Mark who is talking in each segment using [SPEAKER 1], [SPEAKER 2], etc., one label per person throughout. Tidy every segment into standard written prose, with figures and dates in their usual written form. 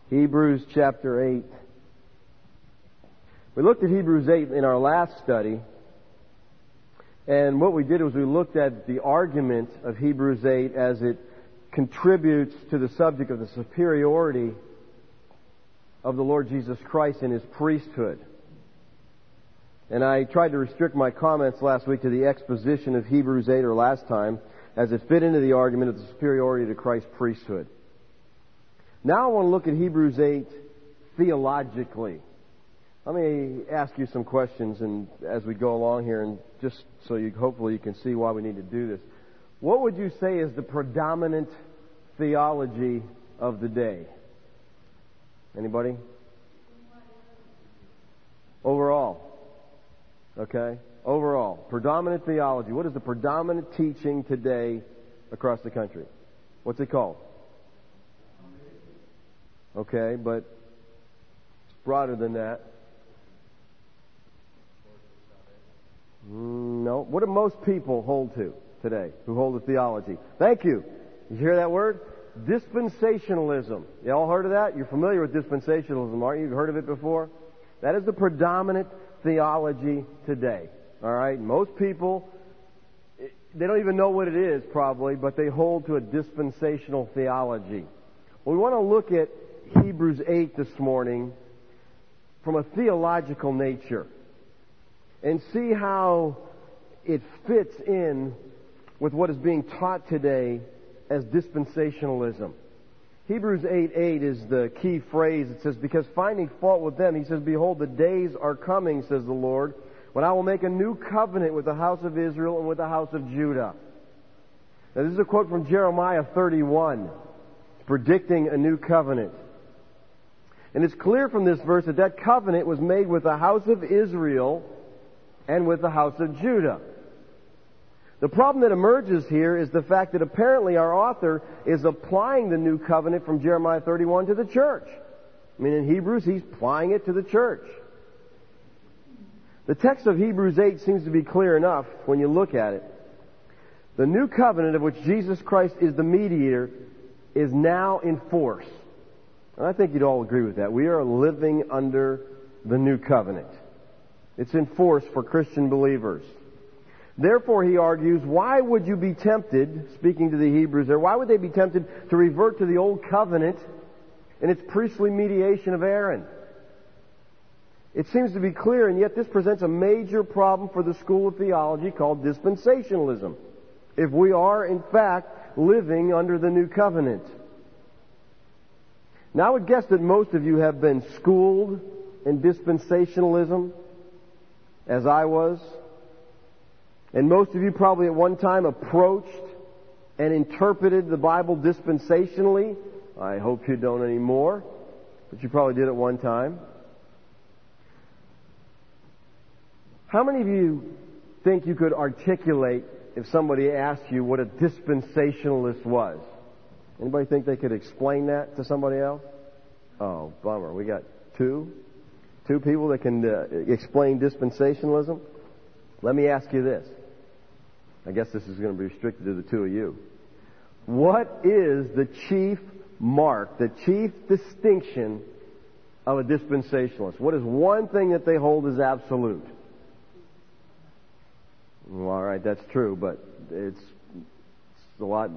[SPEAKER 1] Hebrews chapter 8. We looked at Hebrews 8 in our last study, and what we did was we looked at the argument of Hebrews 8 as it contributes to the subject of the superiority of the Lord Jesus Christ and His priesthood. And I tried to restrict my comments last week to the exposition of Hebrews 8, or last time, as it fit into the argument of the superiority to Christ's priesthood. Now I want to look at Hebrews 8 theologically. Let me ask you some questions and as we go along here, and just so hopefully you can see why we need to do this. What would you say is the predominant theology of the day? Anybody? Overall. Okay? Overall. Predominant theology. What is the predominant teaching today across the country? What's it called? Okay, but it's broader than that. No. What do most people hold to today who hold the theology? Thank you. Did you hear that word? Dispensationalism. You all heard of that? You're familiar with dispensationalism, aren't you? You've heard of it before? That is the predominant theology today. All right? Most people, they don't even know what it is probably, but they hold to a dispensational theology. Well, we want to look at Hebrews 8 this morning from a theological nature and see how it fits in with what is being taught today as dispensationalism. Hebrews 8:8 is the key phrase. It says, because finding fault with them, he says, behold, the days are coming, says the Lord, when I will make a new covenant with the house of Israel and with the house of Judah. Now, this is a quote from Jeremiah 31. It's predicting a new covenant. And it's clear from this verse that that covenant was made with the house of Israel and with the house of Judah. The problem that emerges here is the fact that apparently our author is applying the new covenant from Jeremiah 31 to the church. I mean, in Hebrews, he's applying it to the church. The text of Hebrews 8 seems to be clear enough when you look at it. The new covenant of which Jesus Christ is the mediator is now in force. And I think you'd all agree with that. We are living under the new covenant. It's in force for Christian believers. Therefore, he argues, why would you be tempted, speaking to the Hebrews there, why would they be tempted to revert to the old covenant and its priestly mediation of Aaron? It seems to be clear, and yet this presents a major problem for the school of theology called dispensationalism, if we are, in fact, living under the new covenant. Now, I would guess that most of you have been schooled in dispensationalism, as I was. And most of you probably at one time approached and interpreted the Bible dispensationally. I hope you don't anymore, but you probably did at one time. How many of you think you could articulate if somebody asked you what a dispensationalist was? Anybody think they could explain that to somebody else? Oh, bummer. We got two people that can explain dispensationalism. Let me ask you this. I guess this is going to be restricted to the two of you. What is the chief mark, the chief distinction of a dispensationalist? What is one thing that they hold as absolute? Well, all right, that's true, but it's a lot.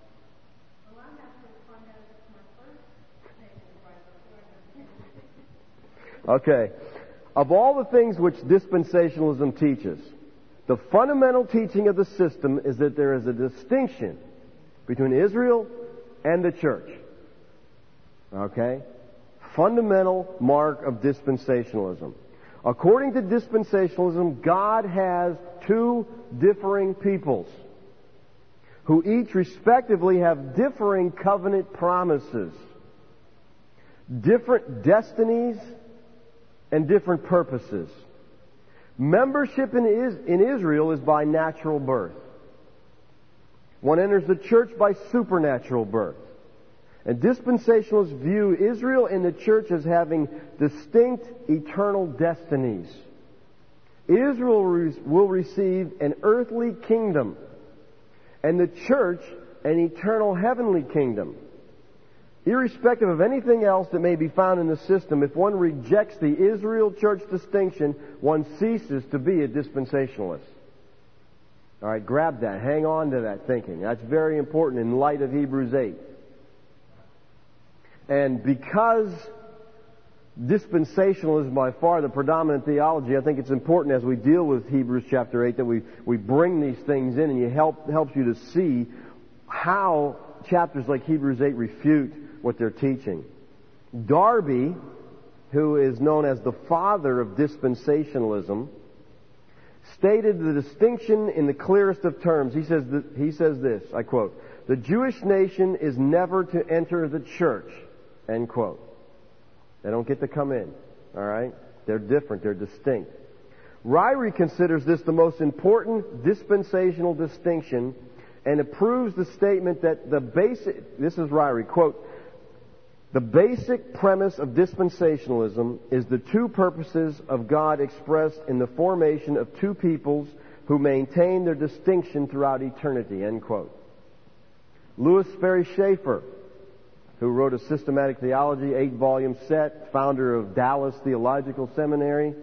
[SPEAKER 1] Okay. Of all the things which dispensationalism teaches, the fundamental teaching of the system is that there is a distinction between Israel and the church. Okay? Fundamental mark of dispensationalism. According to dispensationalism, God has two differing peoples who each respectively have differing covenant promises, different destinies, and different purposes. Membership in Israel is by natural birth. One enters the church by supernatural birth. And dispensationalists view Israel and the church as having distinct eternal destinies. Israel will receive an earthly kingdom, and the church an eternal heavenly kingdom. Irrespective of anything else that may be found in the system, if one rejects the Israel church distinction, one ceases to be a dispensationalist. All right, grab that. Hang on to that thinking. That's very important in light of Hebrews 8. And because dispensationalism is by far the predominant theology, I think it's important as we deal with Hebrews chapter 8 that we bring these things in, and it helps you to see how chapters like Hebrews 8 refute what they're teaching. Darby, who is known as the father of dispensationalism, stated the distinction in the clearest of terms. He says this, I quote, "The Jewish nation is never to enter the church," end quote. They don't get to come in, all right? They're different, they're distinct. Ryrie considers this the most important dispensational distinction and approves the statement that this is Ryrie, quote, "The basic premise of dispensationalism is the two purposes of God expressed in the formation of two peoples who maintain their distinction throughout eternity," end quote. Louis Sperry Schaeffer, who wrote a systematic theology, 8-volume set, founder of Dallas Theological Seminary.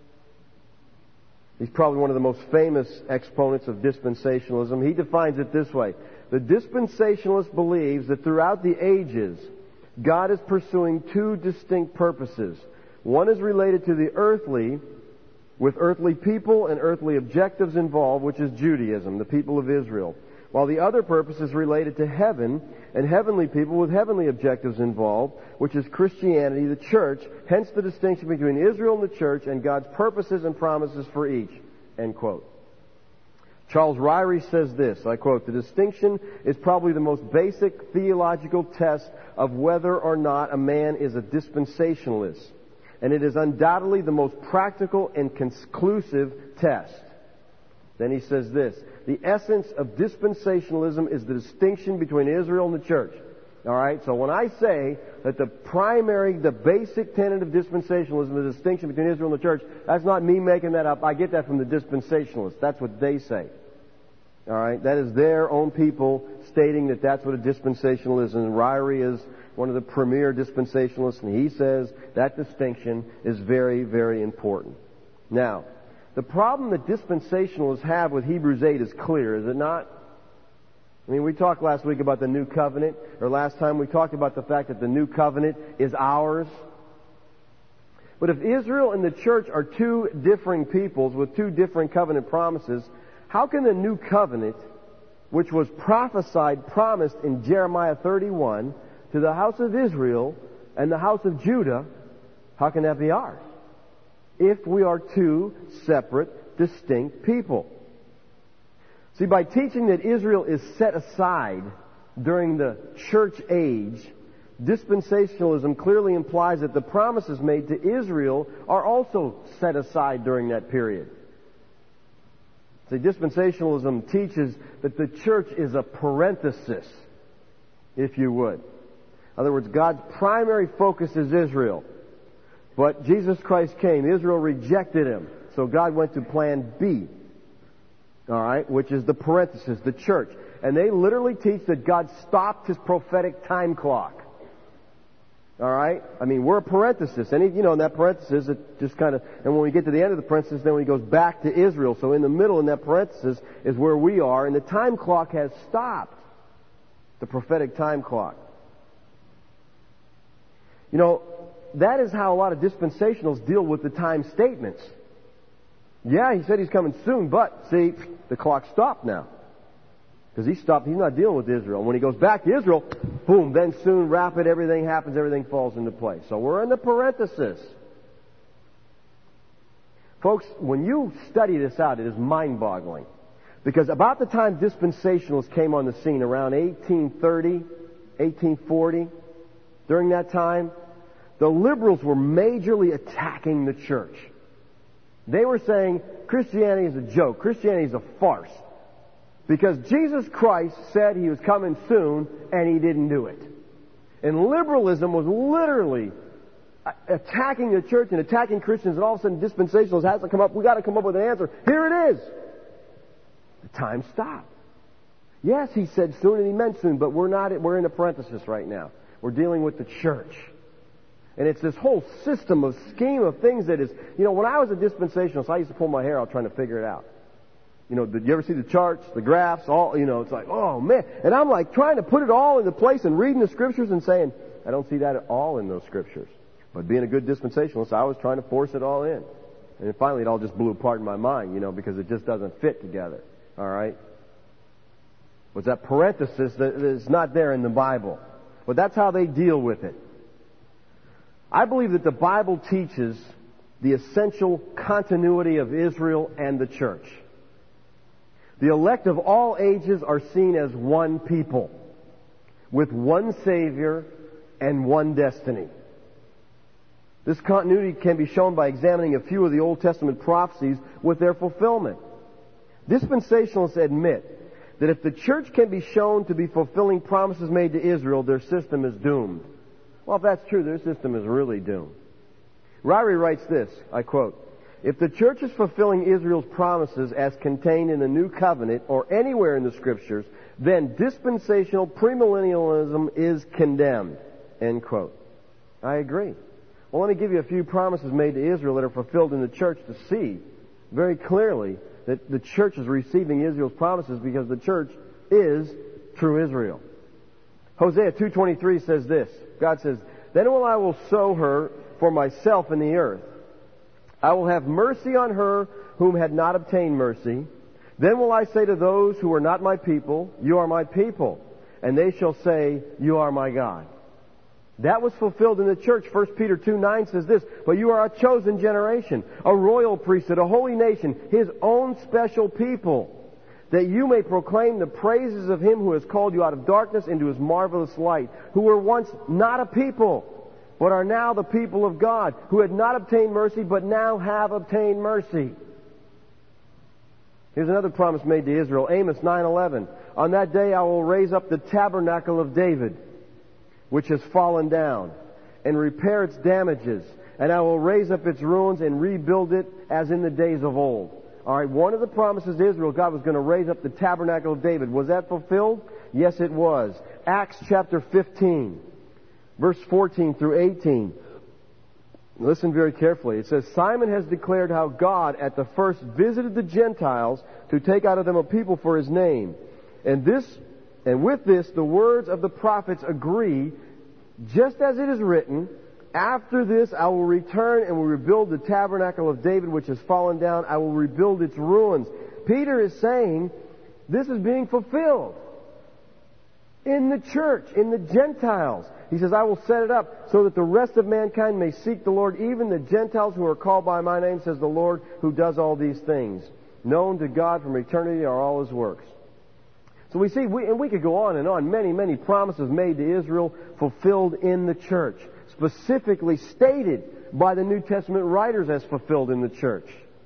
[SPEAKER 1] He's probably one of the most famous exponents of dispensationalism. He defines it this way: "The dispensationalist believes that throughout the ages, God is pursuing two distinct purposes. One is related to the earthly, with earthly people and earthly objectives involved, which is Judaism, the people of Israel. While the other purpose is related to heaven and heavenly people with heavenly objectives involved, which is Christianity, the church, hence the distinction between Israel and the church and God's purposes and promises for each," end quote. Charles Ryrie says this, I quote, "The distinction is probably the most basic theological test of whether or not a man is a dispensationalist, and it is undoubtedly the most practical and conclusive test." Then he says this, "The essence of dispensationalism is the distinction between Israel and the church." All right, so when I say that the basic tenet of dispensationalism is the distinction between Israel and the church, that's not me making that up. I get that from the dispensationalists. That's what they say. All right, that is their own people stating that that's what a dispensationalism is. And Ryrie is one of the premier dispensationalists, and he says that distinction is very, very important. Now, the problem that dispensationalists have with Hebrews 8 is clear, is it not? I mean, we talked last week about the new covenant, or last time we talked about the fact that the new covenant is ours. But if Israel and the church are two differing peoples with two different covenant promises, how can the new covenant, which was promised in Jeremiah 31 to the house of Israel and the house of Judah, how can that be ours? If we are two separate, distinct people. See, by teaching that Israel is set aside during the church age, dispensationalism clearly implies that the promises made to Israel are also set aside during that period. See, dispensationalism teaches that the church is a parenthesis, if you would. In other words, God's primary focus is Israel. But Jesus Christ came. Israel rejected Him. So God went to plan B. All right, which is the parenthesis, the church. And they literally teach that God stopped His prophetic time clock. All right? I mean, we're a parenthesis. And, in that parenthesis, it just kind of, and when we get to the end of the parenthesis, then He goes back to Israel. So in the middle in that parenthesis is where we are, and the time clock has stopped. The prophetic time clock. That is how a lot of dispensationals deal with the time statements. Yeah, He said He's coming soon, but, see, the clock stopped now. Because He's not dealing with Israel. And when He goes back to Israel, boom, then soon, rapid, everything happens, everything falls into place. So we're in the parenthesis. Folks, when you study this out, it is mind-boggling. Because about the time dispensationalists came on the scene, around 1830, 1840, during that time, the liberals were majorly attacking the church. They were saying Christianity is a joke. Christianity is a farce. Because Jesus Christ said He was coming soon, and He didn't do it. And liberalism was literally attacking the church and attacking Christians, and all of a sudden dispensationalists has to come up. We've got to come up with an answer. Here it is. The time stopped. Yes, He said soon, and He meant soon, but we're in a parenthesis right now. We're dealing with the church. And it's this whole system of scheme of things that is, when I was a dispensationalist, I used to pull my hair out trying to figure it out. Did you ever see the charts, the graphs, all, it's like, oh man. And I'm like trying to put it all into place and reading the scriptures and saying, I don't see that at all in those scriptures. But being a good dispensationalist, I was trying to force it all in. And finally it all just blew apart in my mind, because it just doesn't fit together. All right? But that parenthesis that is not there in the Bible. But that's how they deal with it. I believe that the Bible teaches the essential continuity of Israel and the church. The elect of all ages are seen as one people, with one Savior and one destiny. This continuity can be shown by examining a few of the Old Testament prophecies with their fulfillment. Dispensationalists admit that if the church can be shown to be fulfilling promises made to Israel, their system is doomed. Well, if that's true, their system is really doomed. Ryrie writes this, I quote, "If the church is fulfilling Israel's promises as contained in the New Covenant or anywhere in the Scriptures, then dispensational premillennialism is condemned." End quote. I agree. Well, let me give you a few promises made to Israel that are fulfilled in the church to see very clearly that the church is receiving Israel's promises because the church is true Israel. Hosea 2:23 says this. God says, "Then I will sow her for myself in the earth. I will have mercy on her whom had not obtained mercy. Then will I say to those who are not my people, you are my people. And they shall say, you are my God." That was fulfilled in the church. 1 Peter 2:9 says this, "But you are a chosen generation, a royal priesthood, a holy nation, His own special people, that you may proclaim the praises of Him who has called you out of darkness into His marvelous light, who were once not a people, but are now the people of God, who had not obtained mercy, but now have obtained mercy." Here's another promise made to Israel. Amos 9:11. "On that day I will raise up the tabernacle of David, which has fallen down, and repair its damages, and I will raise up its ruins and rebuild it as in the days of old." All right, one of the promises to Israel, God was going to raise up the tabernacle of David. Was that fulfilled? Yes, it was. Acts chapter 15, verse 14 through 18. Listen very carefully. It says, "Simon has declared how God at the first visited the Gentiles to take out of them a people for His name. And with this, the words of the prophets agree, just as it is written, 'After this I will return and will rebuild the tabernacle of David which has fallen down. I will rebuild its ruins.'" Peter is saying this is being fulfilled in the church, in the Gentiles. He says, "I will set it up so that the rest of mankind may seek the Lord, even the Gentiles who are called by my name, says the Lord who does all these things. Known to God from eternity are all His works." So we see, and we could go on and on, many, many promises made to Israel fulfilled in the church, specifically stated by the New Testament writers as fulfilled in the church.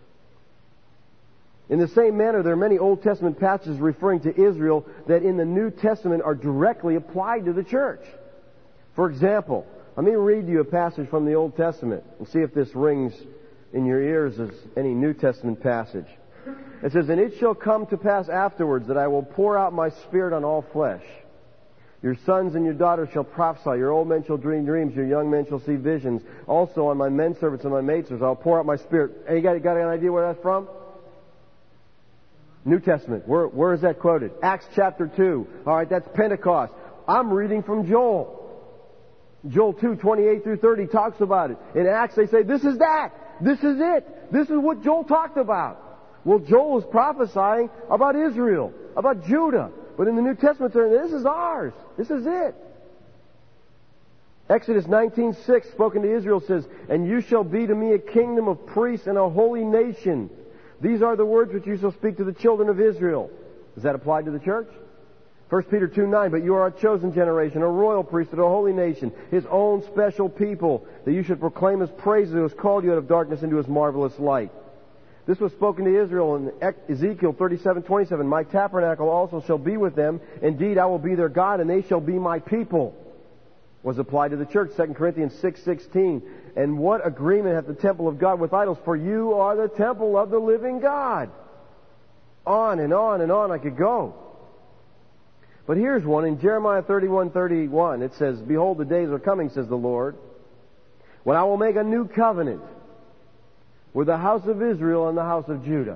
[SPEAKER 1] In the same manner, there are many Old Testament passages referring to Israel that in the New Testament are directly applied to the church. For example, let me read you a passage from the Old Testament and see if this rings in your ears as any New Testament passage. It says, "And it shall come to pass afterwards that I will pour out my Spirit on all flesh. Your sons and your daughters shall prophesy, your old men shall dream dreams, your young men shall see visions. Also on my men servants and my maidservants I'll pour out my Spirit." Hey, you got an idea where that's from? New Testament. Where is that quoted? Acts chapter 2. All right, that's Pentecost. I'm reading from Joel. Joel 2:28 through 30 talks about it. In Acts they say, this is that. This is it. This is what Joel talked about. Well, Joel is prophesying about Israel, about Judah. But in the New Testament, this is ours. This is it. Exodus 19:6, spoken to Israel, says, "And you shall be to me a kingdom of priests and a holy nation. These are the words which you shall speak to the children of Israel." Does that apply to the church? 1 Peter 2:9, "But you are a chosen generation, a royal priesthood, a holy nation, His own special people, that you should proclaim His praises who has called you out of darkness into His marvelous light." This was spoken to Israel in Ezekiel 37:27. "My tabernacle also shall be with them. Indeed, I will be their God, and they shall be my people." Was applied to the church. 2 Corinthians 6:16. "And what agreement hath the temple of God with idols? For you are the temple of the living God." On and on and on I could go. But here's one. In Jeremiah 31:31, it says, "Behold, the days are coming, says the Lord, when I will make a new covenant with the house of Israel and the house of Judah."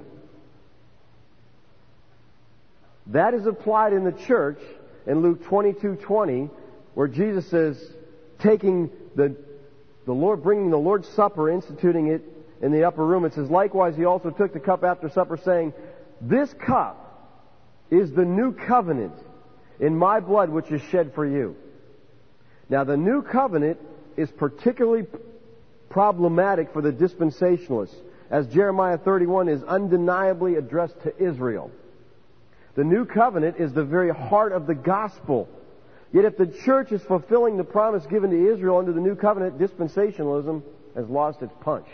[SPEAKER 1] That is applied in the church in Luke 22:20, where Jesus says, taking the Lord, bringing the Lord's Supper, instituting it in the upper room. It says, "Likewise, he also took the cup after supper, saying, This cup is the new covenant in my blood, which is shed for you." Now, the new covenant is particularly problematic for the dispensationalists, as Jeremiah 31 is undeniably addressed to Israel. The new covenant is the very heart of the gospel. Yet if the church is fulfilling the promise given to Israel under the new covenant, dispensationalism has lost its punch.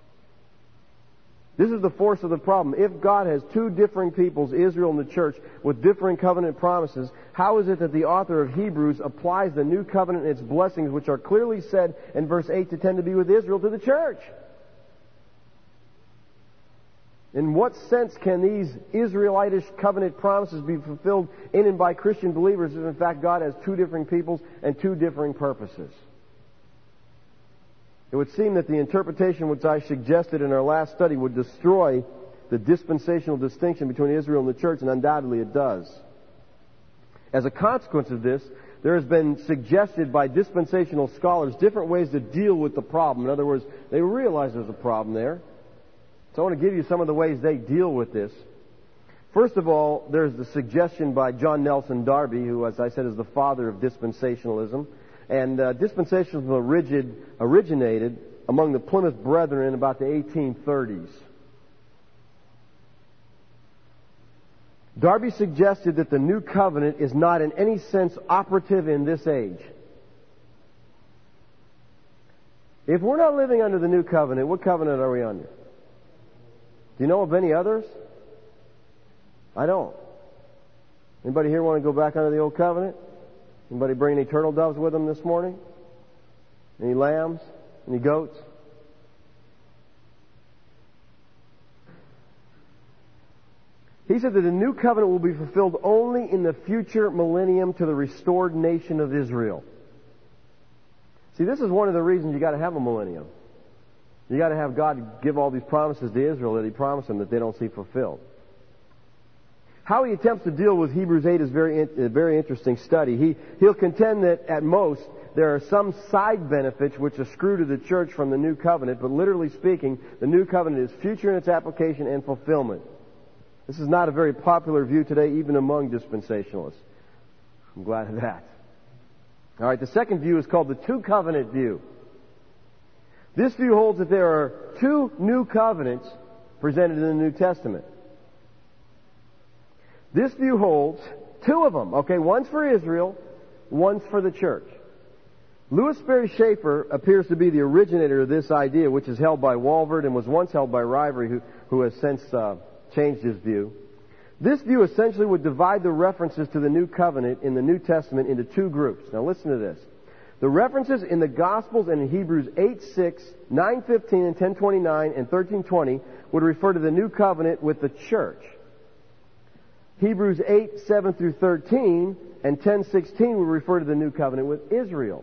[SPEAKER 1] This is the force of the problem. If God has two differing peoples, Israel and the church, with differing covenant promises, how is it that the author of Hebrews applies the new covenant and its blessings, which are clearly said in verse 8 to 10 to be with Israel, to the church? In what sense can these Israelitish covenant promises be fulfilled in and by Christian believers if in fact God has two differing peoples and two differing purposes? It would seem that the interpretation which I suggested in our last study would destroy the dispensational distinction between Israel and the church, and undoubtedly it does. As a consequence of this, there has been suggested by dispensational scholars different ways to deal with the problem. In other words, they realize there's a problem there. So I want to give you some of the ways they deal with this. First of all, there's the suggestion by John Nelson Darby, who, as I said, is the father of dispensationalism. And dispensationalism originated among the Plymouth Brethren in about the 1830s. Darby suggested that the new covenant is not in any sense operative in this age. If we're not living under the new covenant, what covenant are we under? Do you know of any others? I don't. Anybody here want to go back under the old covenant? Anybody bring any turtle doves with them this morning? Any lambs? Any goats? He said that the new covenant will be fulfilled only in the future millennium to the restored nation of Israel. See, this is one of the reasons you got to have a millennium. You got to have God give all these promises to Israel that He promised them that they don't see fulfilled. How he attempts to deal with Hebrews 8 is a very interesting study. He'll contend that at most there are some side benefits which accrue to the church from the new covenant, but literally speaking, the new covenant is future in its application and fulfillment. This is not a very popular view today, even among dispensationalists. I'm glad of that. All right, the second view is called the two-covenant view. This view holds that there are two new covenants presented in the New Testament. This view holds two of them. Okay, one's for Israel, one's for the church. Louis Sperry Schaeffer appears to be the originator of this idea, which is held by Walvoord and was once held by Rivery, who has since changed his view. This view essentially would divide the references to the new covenant in the New Testament into two groups. Now listen to this. The references in the Gospels and in Hebrews 8:6, 9:15, and 10:29, and 13:20 would refer to the new covenant with the church. Hebrews 8:7 through 13 and 10:16 would refer to the new covenant with Israel.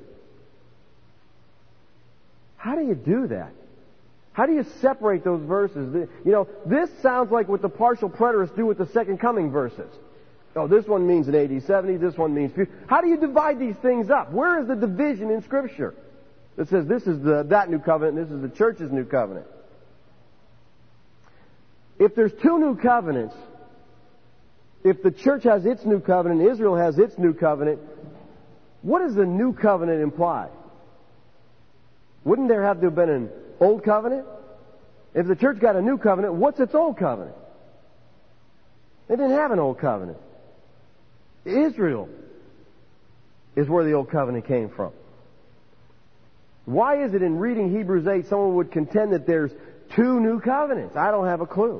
[SPEAKER 1] How do you do that? How do you separate those verses? You know, this sounds like what the partial preterists do with the second coming verses. Oh, this one means in AD 70, this one means... How do you divide these things up? Where is the division in Scripture that says this is that new covenant and this is the church's new covenant? If there's two new covenants, if the church has its new covenant and Israel has its new covenant, what does the new covenant imply? Wouldn't there have to have been an old covenant? If the church got a new covenant, what's its old covenant? They didn't have an old covenant. Israel is where the old covenant came from. Why is it in reading Hebrews 8 someone would contend that there's two new covenants? I don't have a clue.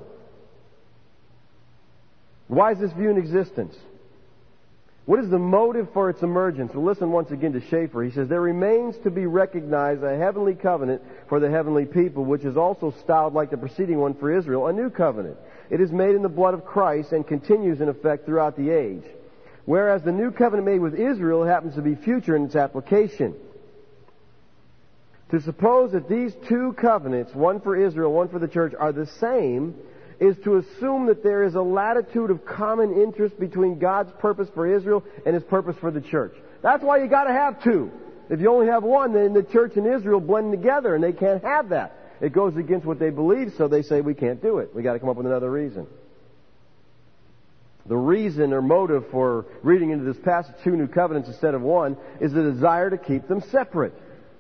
[SPEAKER 1] Why is this view in existence? What is the motive for its emergence? Well, listen once again to Schaeffer. He says, there remains to be recognized a heavenly covenant for the heavenly people, which is also styled like the preceding one for Israel, a new covenant. It is made in the blood of Christ and continues in effect throughout the age. whereas the new covenant made with Israel happens to be future in its application. To suppose that these two covenants, one for Israel, one for the church, are the same is to assume that there is a latitude of common interest between God's purpose for Israel and His purpose for the church. That's why you got to have two. If you only have one, then the church and Israel blend together, and they can't have that. It goes against what they believe, so they say we can't do it. We got to come up with another reason. The reason or motive for reading into this passage two new covenants instead of one is the desire to keep them separate.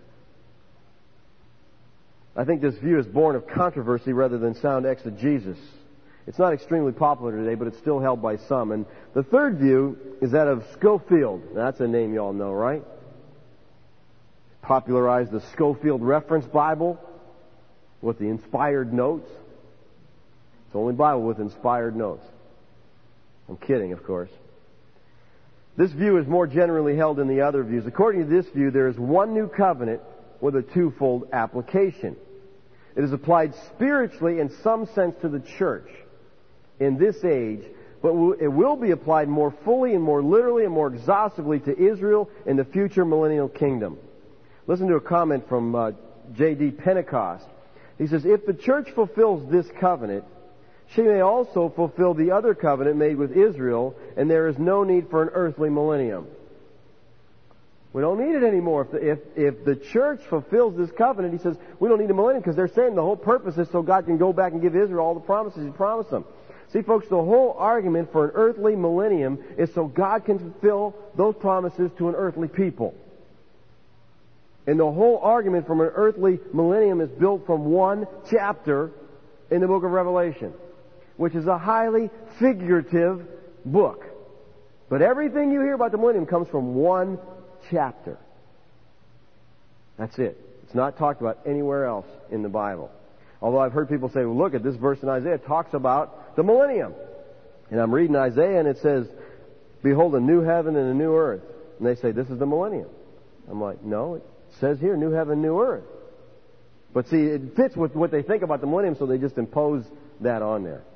[SPEAKER 1] I think this view is born of controversy rather than sound exegesis. It's not extremely popular today, but it's still held by some. And the third view is that of Scofield. That's a name you all know, right? Popularized the Scofield Reference Bible with the inspired notes. It's the only Bible with inspired notes. I'm kidding, of course. This view is more generally held in the other views. According to this view, there is one new covenant with a twofold application. It is applied spiritually in some sense to the church in this age, but it will be applied more fully and more literally and more exhaustively to Israel in the future millennial kingdom. Listen to a comment from J.D. Pentecost. He says, if the church fulfills this covenant, she may also fulfill the other covenant made with Israel, and there is no need for an earthly millennium. We don't need it anymore. If the church fulfills this covenant, he says, we don't need a millennium, because they're saying the whole purpose is so God can go back and give Israel all the promises He promised them. See, folks, the whole argument for an earthly millennium is so God can fulfill those promises to an earthly people. And the whole argument from an earthly millennium is built from one chapter in the book of Revelation, which is a highly figurative book. But everything you hear about the millennium comes from one chapter. That's it. It's not talked about anywhere else in the Bible. Although I've heard people say, well, look at this verse in Isaiah. It talks about the millennium. And I'm reading Isaiah and it says, behold, a new heaven and a new earth. And they say, this is the millennium. I'm like, no, it says here, new heaven, new earth. But see, it fits with what they think about the millennium, so they just impose that on there.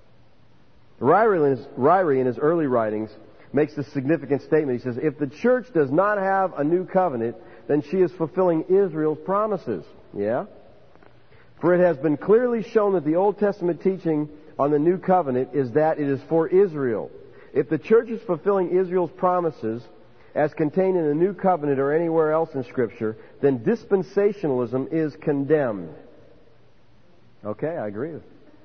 [SPEAKER 1] Ryrie, in his early writings, makes a significant statement. He says, if the church does not have a new covenant, then she is fulfilling Israel's promises. Yeah? For it has been clearly shown that the Old Testament teaching on the new covenant is that it is for Israel. If the church is fulfilling Israel's promises, as contained in the new covenant or anywhere else in Scripture, then dispensationalism is condemned. Okay, I agree.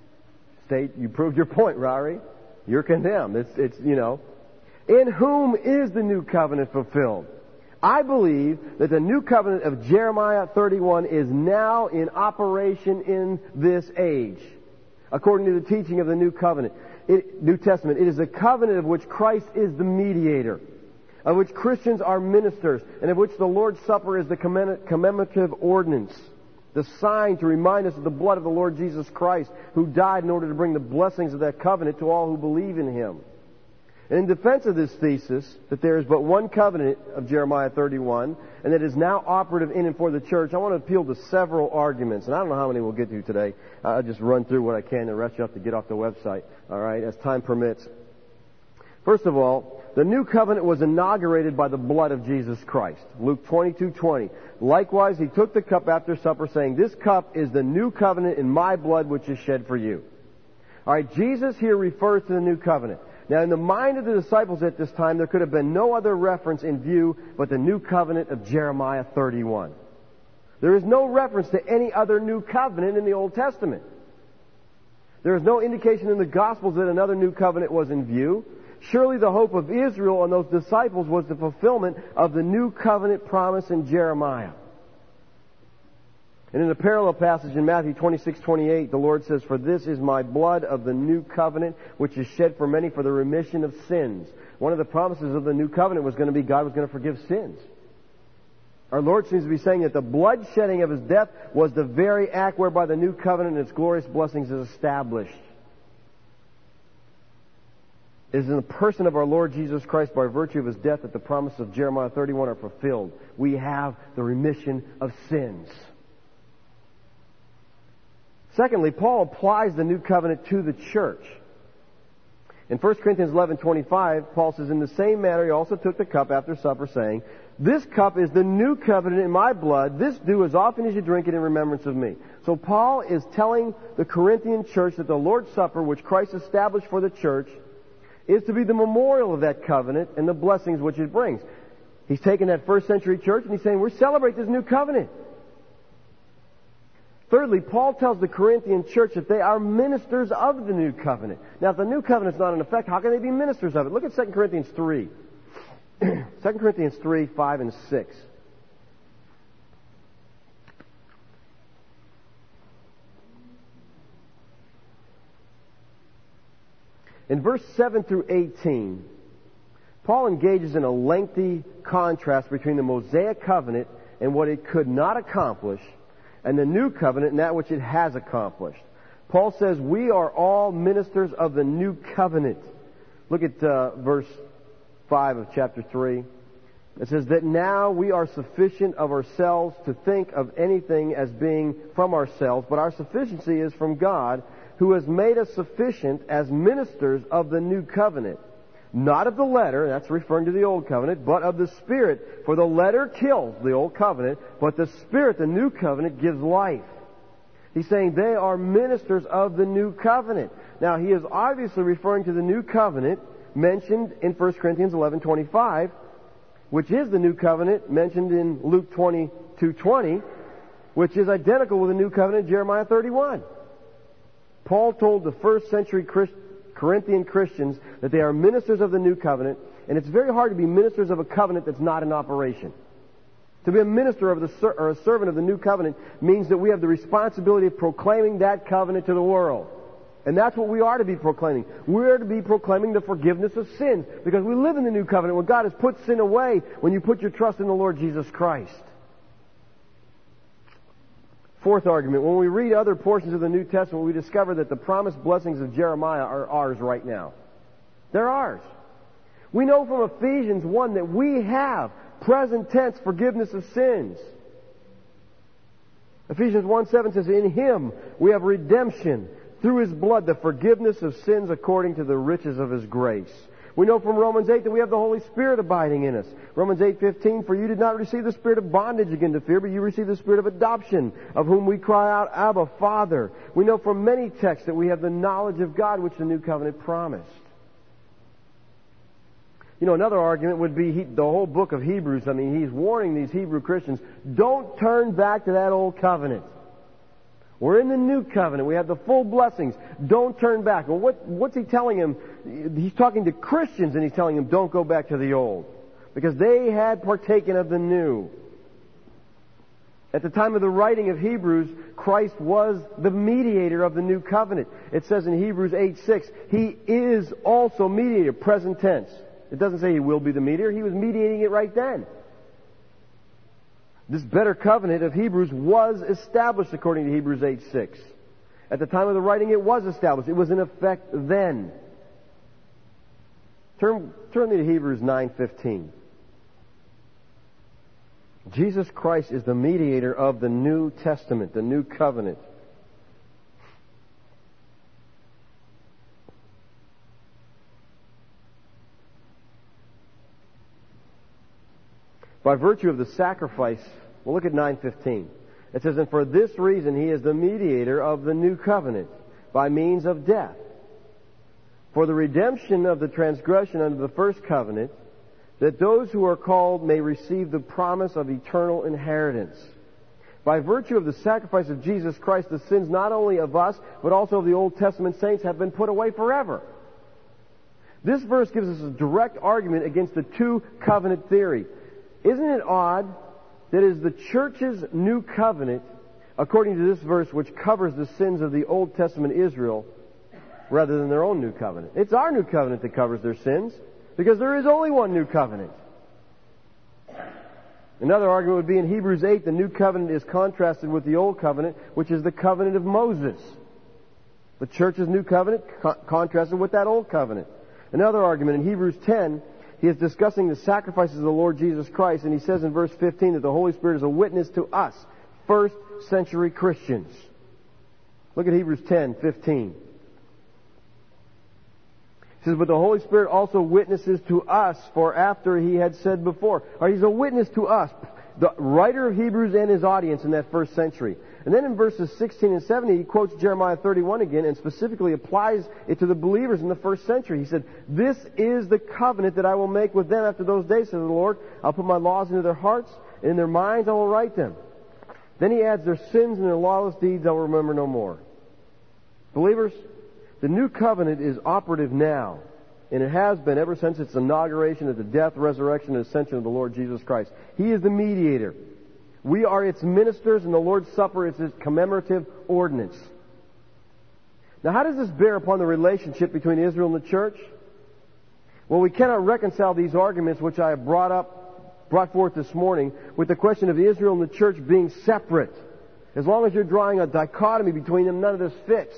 [SPEAKER 1] You proved your point, Ryrie. You're condemned. It's In whom is the new covenant fulfilled? I believe that the new covenant of Jeremiah 31 is now in operation in this age, according to the teaching of the new covenant, New Testament. It is a covenant of which Christ is the mediator, of which Christians are ministers, and of which the Lord's Supper is the commemorative ordinance, the sign to remind us of the blood of the Lord Jesus Christ, who died in order to bring the blessings of that covenant to all who believe in Him. And in defense of this thesis, that there is but one covenant of Jeremiah 31, and that is now operative in and for the church, I want to appeal to several arguments, and I don't know how many we'll get to today. I'll just run through what I can and the rest you have to get off the website, all right, as time permits. First of all, the new covenant was inaugurated by the blood of Jesus Christ. Luke 22:20. Likewise, He took the cup after supper, saying, this cup is the new covenant in my blood, which is shed for you. All right, Jesus here refers to the new covenant. Now, in the mind of the disciples at this time, there could have been no other reference in view but the new covenant of Jeremiah 31. There is no reference to any other new covenant in the Old Testament. There is no indication in the Gospels that another new covenant was in view. Surely the hope of Israel and those disciples was the fulfillment of the new covenant promise in Jeremiah. And in a parallel passage in Matthew 26:28, the Lord says, for this is my blood of the new covenant, which is shed for many for the remission of sins. One of the promises of the new covenant was going to be God was going to forgive sins. Our Lord seems to be saying that the blood shedding of His death was the very act whereby the new covenant and its glorious blessings is established. It is in the person of our Lord Jesus Christ, by virtue of His death, that the promises of Jeremiah 31 are fulfilled. We have the remission of sins. Secondly, Paul applies the new covenant to the church. In 1 Corinthians 11:25, Paul says, in the same manner he also took the cup after supper, saying, this cup is the new covenant in my blood. This do as often as you drink it in remembrance of me. So Paul is telling the Corinthian church that the Lord's Supper, which Christ established for the church, is to be the memorial of that covenant and the blessings which it brings. He's taken that first century church and he's saying, we're celebrating this new covenant. Thirdly, Paul tells the Corinthian church that they are ministers of the new covenant. Now, if the new covenant is not in effect, how can they be ministers of it? Look at 2 Corinthians 3. 2 Corinthians 3, 5, and 6. In verse 7 through 18, Paul engages in a lengthy contrast between the Mosaic covenant and what it could not accomplish, and the new covenant and that which it has accomplished. Paul says, we are all ministers of the new covenant. Look at verse 5 of chapter 3. It says that now we are sufficient of ourselves to think of anything as being from ourselves, but our sufficiency is from God, who has made us sufficient as ministers of the new covenant. Not of the letter, that's referring to the old covenant, but of the Spirit. For the letter kills the old covenant, but the Spirit, the new covenant, gives life. He's saying they are ministers of the new covenant. Now, he is obviously referring to the new covenant mentioned in 1 Corinthians 11:25, which is the new covenant mentioned in Luke 22:20, which is identical with the new covenant in Jeremiah 31. Paul told the first century Corinthian Christians that they are ministers of the new covenant, and it's very hard to be ministers of a covenant that's not in operation. To be a minister of or a servant of the new covenant means that we have the responsibility of proclaiming that covenant to the world. And that's what we are to be proclaiming. We're to be proclaiming the forgiveness of sins, because we live in the new covenant where God has put sin away when you put your trust in the Lord Jesus Christ. Fourth argument, when we read other portions of the New Testament, we discover that the promised blessings of Jeremiah are ours right now. They're ours. We know from Ephesians 1 that we have present tense forgiveness of sins. Ephesians 1:7 says, in Him we have redemption through His blood, the forgiveness of sins according to the riches of His grace. We know from Romans 8 that we have the Holy Spirit abiding in us. Romans 8:15, for you did not receive the spirit of bondage again to fear, but you received the spirit of adoption, of whom we cry out, Abba, Father. We know from many texts that we have the knowledge of God which the new covenant promised. You know, another argument would be the whole book of Hebrews. I mean, he's warning these Hebrew Christians, don't turn back to that old covenant. We're in the new covenant. We have the full blessings. Don't turn back. Well, what's he telling him? He's talking to Christians and he's telling them, don't go back to the old. Because they had partaken of the new. At the time of the writing of Hebrews, Christ was the mediator of the new covenant. It says in Hebrews 8:6, He is also mediator, present tense. It doesn't say He will be the mediator. He was mediating it right then. This better covenant of Hebrews was established according to Hebrews 8:6. At the time of the writing, it was established. It was in effect then. Turn me to Hebrews 9:15. Jesus Christ is the mediator of the New Testament, the New Covenant. By virtue of the sacrifice, well, look at 9:15. It says, and for this reason He is the mediator of the new covenant, by means of death, for the redemption of the transgression under the first covenant, that those who are called may receive the promise of eternal inheritance. By virtue of the sacrifice of Jesus Christ, the sins not only of us, but also of the Old Testament saints have been put away forever. This verse gives us a direct argument against the two covenant theory. Isn't it odd that it is the church's new covenant, according to this verse, which covers the sins of the Old Testament Israel, rather than their own new covenant? It's our new covenant that covers their sins, because there is only one new covenant. Another argument would be in Hebrews 8, the new covenant is contrasted with the old covenant, which is the covenant of Moses. The church's new covenant contrasted with that old covenant. Another argument in Hebrews 10, he is discussing the sacrifices of the Lord Jesus Christ, and he says in verse 15 that the Holy Spirit is a witness to us, first century Christians. Look at Hebrews 10:15. He says, but the Holy Spirit also witnesses to us, for after he had said before. He's a witness to us, the writer of Hebrews and his audience in that first century. And then in verses 16 and 17, he quotes Jeremiah 31 again and specifically applies it to the believers in the first century. He said, this is the covenant that I will make with them after those days, says the Lord. I'll put my laws into their hearts, and in their minds I will write them. Then he adds, their sins and their lawless deeds I will remember no more. Believers, the new covenant is operative now, and it has been ever since its inauguration at the death, resurrection, and ascension of the Lord Jesus Christ. He is the mediator. We are its ministers, and the Lord's Supper is its commemorative ordinance. Now, how does this bear upon the relationship between Israel and the church? Well, we cannot reconcile these arguments which I have brought forth this morning with the question of Israel and the church being separate. As long as you're drawing a dichotomy between them, none of this fits.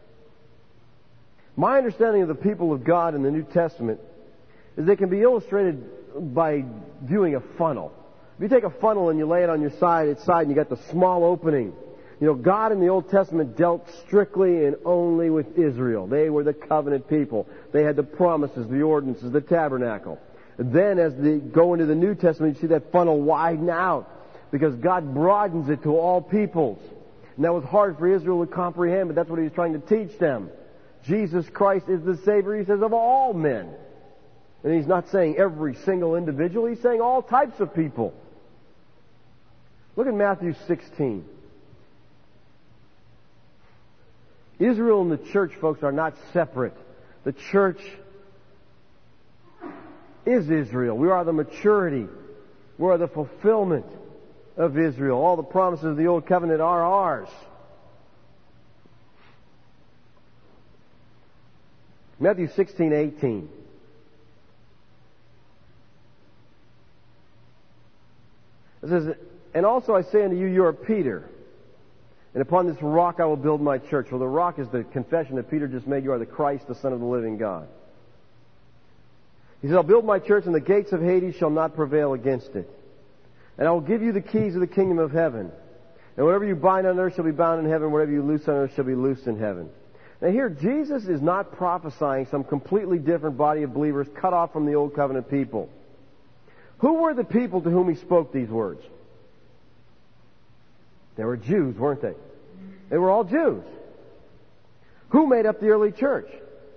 [SPEAKER 1] My understanding of the people of God in the New Testament is they can be illustrated by viewing a funnel. If you take a funnel and you lay it on your side, and you got the small opening. You know, God in the Old Testament dealt strictly and only with Israel. They were the covenant people. They had the promises, the ordinances, the tabernacle. And then as they go into the New Testament, you see that funnel widen out because God broadens it to all peoples. And that was hard for Israel to comprehend, but that's what he was trying to teach them. Jesus Christ is the Savior, he says, of all men. And he's not saying every single individual, he's saying all types of people. Look at Matthew 16. Israel and the church, folks, are not separate. The church is Israel. We are the maturity. We are the fulfillment of Israel. All the promises of the Old Covenant are ours. Matthew 16:18. It says, and also I say unto you, you are Peter, and upon this rock I will build my church. Well, the rock is the confession that Peter just made. You are the Christ, the Son of the living God. He says, I'll build my church, and the gates of Hades shall not prevail against it. And I will give you the keys of the kingdom of heaven. And whatever you bind on earth shall be bound in heaven. Whatever you loose on earth shall be loosed in heaven. Now here, Jesus is not prophesying some completely different body of believers cut off from the Old Covenant people. Who were the people to whom he spoke these words? They were Jews, weren't they? They were all Jews. Who made up the early church?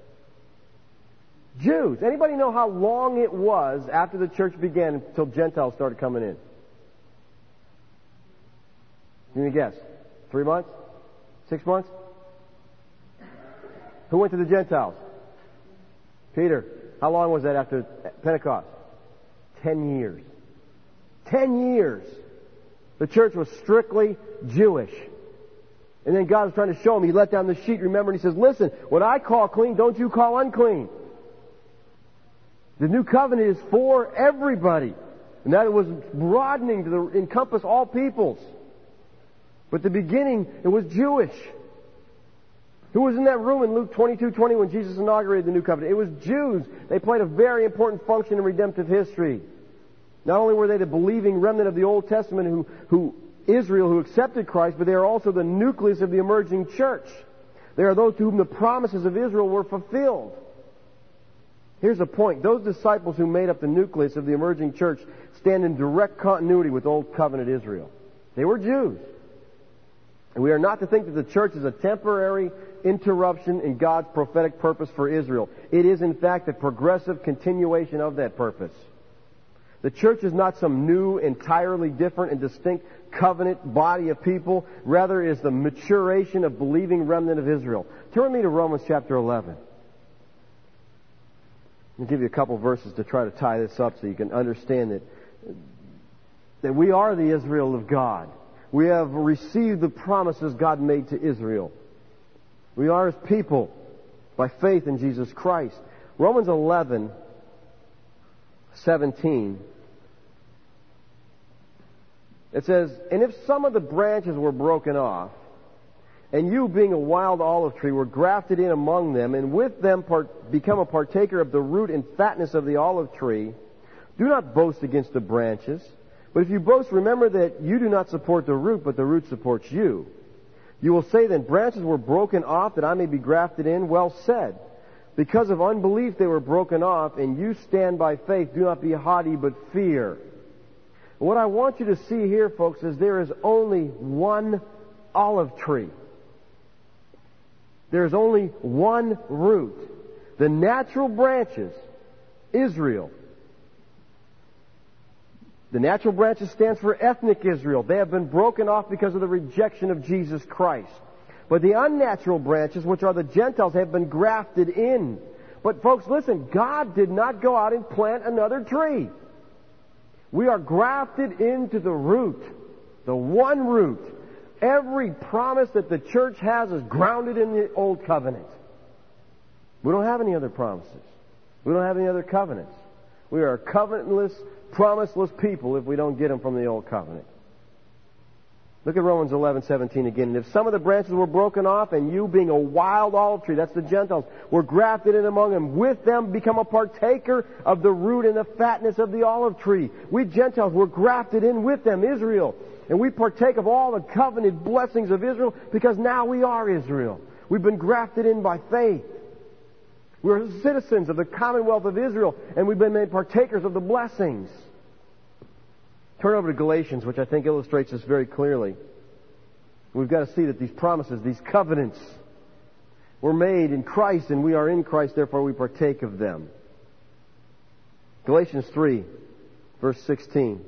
[SPEAKER 1] Jews. Anybody know how long it was after the church began until Gentiles started coming in? Give me a guess. 3 months? 6 months? Who went to the Gentiles? Peter. How long was that after Pentecost? 10 years. 10 years. The church was strictly Jewish. And then God was trying to show him. He let down the sheet, remember, and he says, listen, what I call clean, don't you call unclean. The new covenant is for everybody. And that it was broadening to encompass all peoples. But at the beginning, it was Jewish. Who was in that room in Luke 22:20 when Jesus inaugurated the new covenant? It was Jews. They played a very important function in redemptive history. Not only were they the believing remnant of the Old Testament Israel who accepted Christ, but they are also the nucleus of the emerging church. They are those to whom the promises of Israel were fulfilled. Here's the point. Those disciples who made up the nucleus of the emerging church stand in direct continuity with Old Covenant Israel. They were Jews. And we are not to think that the church is a temporary interruption in God's prophetic purpose for Israel. It is, in fact, a progressive continuation of that purpose. The church is not some new, entirely different and distinct covenant body of people. Rather, it is the maturation of believing remnant of Israel. Turn me to Romans chapter 11. I'll give you a couple verses to try to tie this up so you can understand that we are the Israel of God. We have received the promises God made to Israel. We are His people by faith in Jesus Christ. Romans 11:17. It says, and if some of the branches were broken off, and you, being a wild olive tree, were grafted in among them, and with them become a partaker of the root and fatness of the olive tree, do not boast against the branches. But if you boast, remember that you do not support the root, but the root supports you. You will say then, branches were broken off that I may be grafted in. Well said. Because of unbelief they were broken off, and you stand by faith. Do not be haughty, but fear. What I want you to see here, folks, is there is only one olive tree. There is only one root. The natural branches, Israel. The natural branches stands for ethnic Israel. They have been broken off because of the rejection of Jesus Christ. But the unnatural branches, which are the Gentiles, have been grafted in. But folks, listen, God did not go out and plant another tree. We are grafted into the root, the one root. Every promise that the church has is grounded in the Old Covenant. We don't have any other promises. We don't have any other covenants. We are a covenantless, promiseless people if we don't get them from the Old Covenant. Look at Romans 11:17 again. And if some of the branches were broken off, and you, being a wild olive tree, that's the Gentiles, were grafted in among them, with them become a partaker of the root and the fatness of the olive tree. We Gentiles were grafted in with them, Israel. And we partake of all the covenant blessings of Israel because now we are Israel. We've been grafted in by faith. We're citizens of the Commonwealth of Israel, and we've been made partakers of the blessings. Turn over to Galatians, which I think illustrates this very clearly. We've got to see that these promises, these covenants, were made in Christ, and we are in Christ, therefore we partake of them. Galatians 3, verse 16.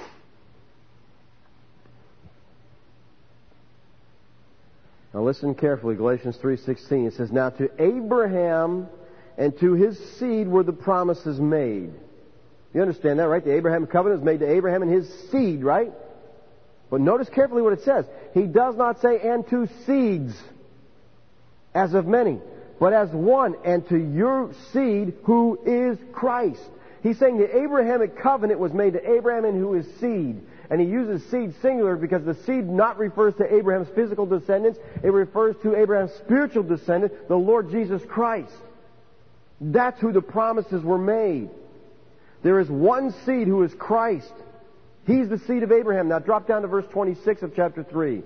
[SPEAKER 1] Now listen carefully, Galatians 3:16. It says, now to Abraham and to his seed were the promises made. You understand that, right? The Abraham covenant is made to Abraham and his seed, right? But notice carefully what it says. He does not say, and to seeds, as of many, but as one, and to your seed, who is Christ. He's saying the Abrahamic covenant was made to Abraham and who is seed. And he uses seed singular because the seed not refers to Abraham's physical descendants. It refers to Abraham's spiritual descendant, the Lord Jesus Christ. That's who the promises were made. There is one seed who is Christ. He's the seed of Abraham. Now drop down to verse 26 of chapter 3.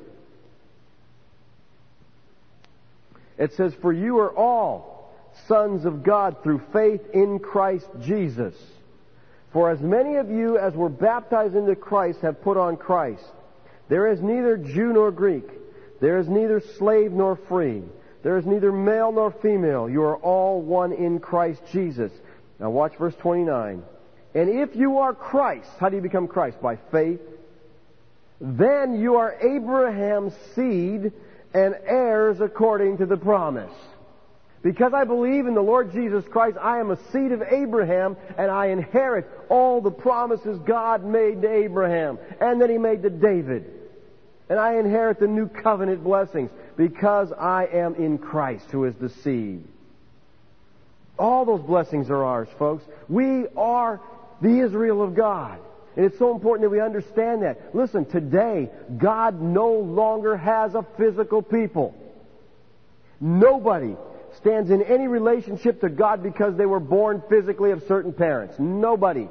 [SPEAKER 1] It says, for you are all sons of God through faith in Christ Jesus. For as many of you as were baptized into Christ have put on Christ. There is neither Jew nor Greek. There is neither slave nor free. There is neither male nor female. You are all one in Christ Jesus. Now watch verse 29. And if you are Christ, how do you become Christ? By faith. Then you are Abraham's seed and heirs according to the promise. Because I believe in the Lord Jesus Christ, I am a seed of Abraham, and I inherit all the promises God made to Abraham, and that He made to David. And I inherit the new covenant blessings, because I am in Christ, who is the seed. All those blessings are ours, folks. We are the Israel of God. And it's so important that we understand that. Listen, today, God no longer has a physical people. Nobody stands in any relationship to God because they were born physically of certain parents. Nobody.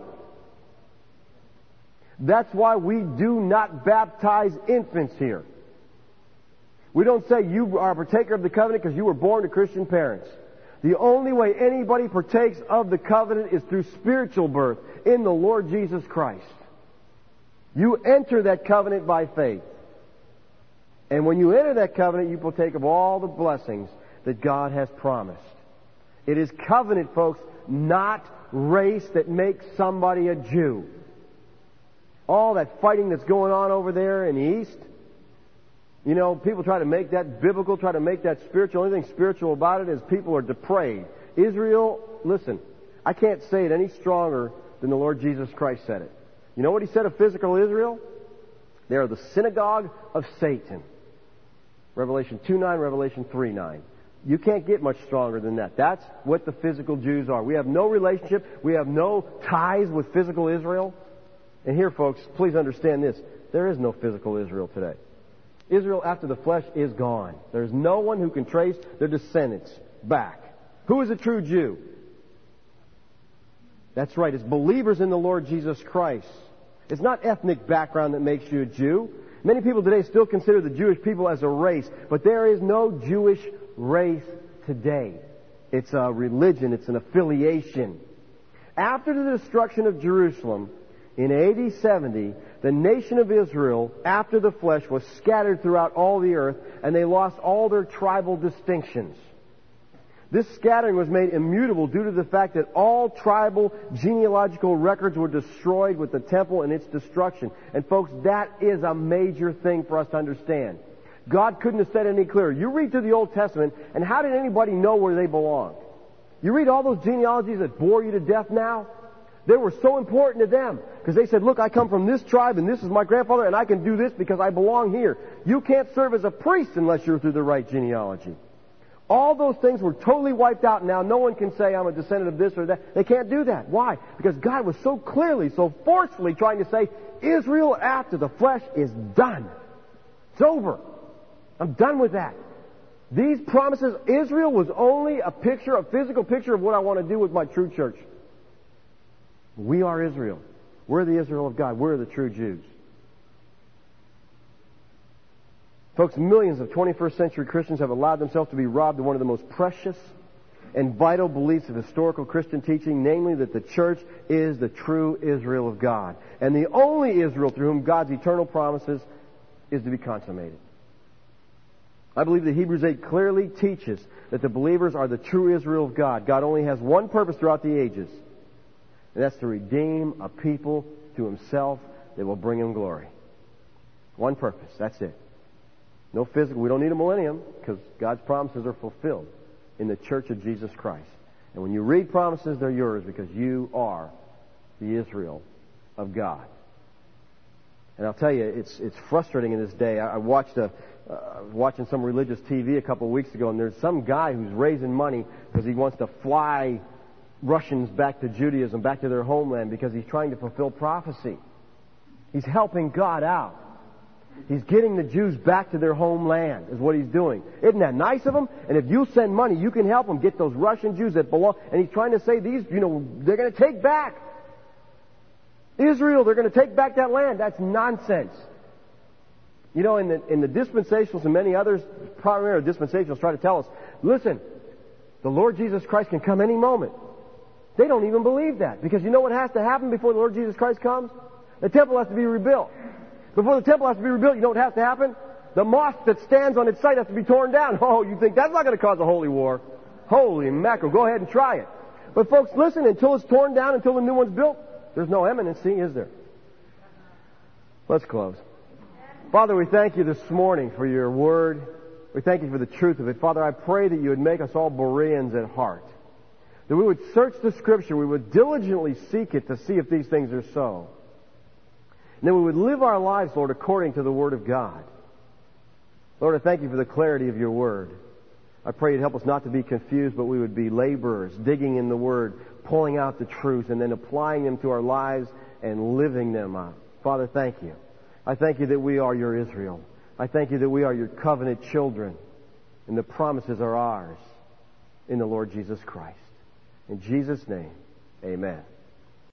[SPEAKER 1] That's why we do not baptize infants here. We don't say you are a partaker of the covenant because you were born to Christian parents. The only way anybody partakes of the covenant is through spiritual birth in the Lord Jesus Christ. You enter that covenant by faith. And when you enter that covenant, you partake of all the blessings that God has promised. It is covenant, folks, not race that makes somebody a Jew. All that fighting that's going on over there in the East, you know, people try to make that biblical, try to make that spiritual. The only thing spiritual about it is people are depraved. Israel, listen, I can't say it any stronger than the Lord Jesus Christ said it. You know what He said of physical Israel? They are the synagogue of Satan. Revelation 2:9, Revelation 3:9. You can't get much stronger than that. That's what the physical Jews are. We have no relationship. We have no ties with physical Israel. And here, folks, please understand this. There is no physical Israel today. Israel after the flesh is gone. There's no one who can trace their descendants back. Who is a true Jew? That's right. It's believers in the Lord Jesus Christ. It's not ethnic background that makes you a Jew. Many people today still consider the Jewish people as a race, but there is no Jewish race today. It's a religion. It's an affiliation. After the destruction of Jerusalem in AD 70, the nation of Israel, after the flesh, was scattered throughout all the earth, and they lost all their tribal distinctions. This scattering was made immutable due to the fact that all tribal genealogical records were destroyed with the temple and its destruction. And folks, that is a major thing for us to understand. God couldn't have said it any clearer. You read through the Old Testament, and how did anybody know where they belonged? You read all those genealogies that bore you to death now? They were so important to them because they said, look, I come from this tribe and this is my grandfather and I can do this because I belong here. You can't serve as a priest unless you're through the right genealogy. All those things were totally wiped out now. No one can say I'm a descendant of this or that. They can't do that. Why? Because God was so clearly, so forcefully trying to say, Israel after the flesh is done. It's over. I'm done with that. These promises, Israel was only a picture, a physical picture of what I want to do with my true church. We are Israel. We're the Israel of God. We're the true Jews. Folks, millions of 21st century Christians have allowed themselves to be robbed of one of the most precious and vital beliefs of historical Christian teaching, namely that the church is the true Israel of God. And the only Israel through whom God's eternal promises is to be consummated. I believe that Hebrews 8 clearly teaches that the believers are the true Israel of God. God only has one purpose throughout the ages, and that's to redeem a people to Himself that will bring Him glory. One purpose. That's it. No physical. We don't need a millennium because God's promises are fulfilled in the church of Jesus Christ. And when you read promises, they're yours because you are the Israel of God. And I'll tell you, it's frustrating in this day. I watched watching some religious TV a couple of weeks ago, and there's some guy who's raising money because he wants to fly Russians back to Judaism, back to their homeland, because he's trying to fulfill prophecy. He's helping God out. He's getting the Jews back to their homeland, is what he's doing. Isn't that nice of him? And if you send money, you can help them get those Russian Jews that belong. And he's trying to say these, they're going to take back Israel. They're going to take back that land. That's nonsense. In the dispensationals and many others, primarily dispensationals try to tell us, listen, the Lord Jesus Christ can come any moment. They don't even believe that. Because you know what has to happen before the Lord Jesus Christ comes? The temple has to be rebuilt. Before the temple has to be rebuilt, you know what has to happen? The mosque that stands on its site has to be torn down. Oh, you think that's not going to cause a holy war? Holy mackerel, go ahead and try it. But folks, listen, until it's torn down, until the new one's built, there's no imminency, is there? Let's close. Father, we thank you this morning for your word. We thank you for the truth of it. Father, I pray that you would make us all Bereans at heart. That we would search the Scripture. We would diligently seek it to see if these things are so. And then we would live our lives, Lord, according to the Word of God. Lord, I thank you for the clarity of your Word. I pray you'd help us not to be confused, but we would be laborers, digging in the Word, pulling out the truth, and then applying them to our lives and living them out. Father, thank you. I thank you that we are your Israel. I thank you that we are your covenant children, and the promises are ours in the Lord Jesus Christ. In Jesus' name, amen.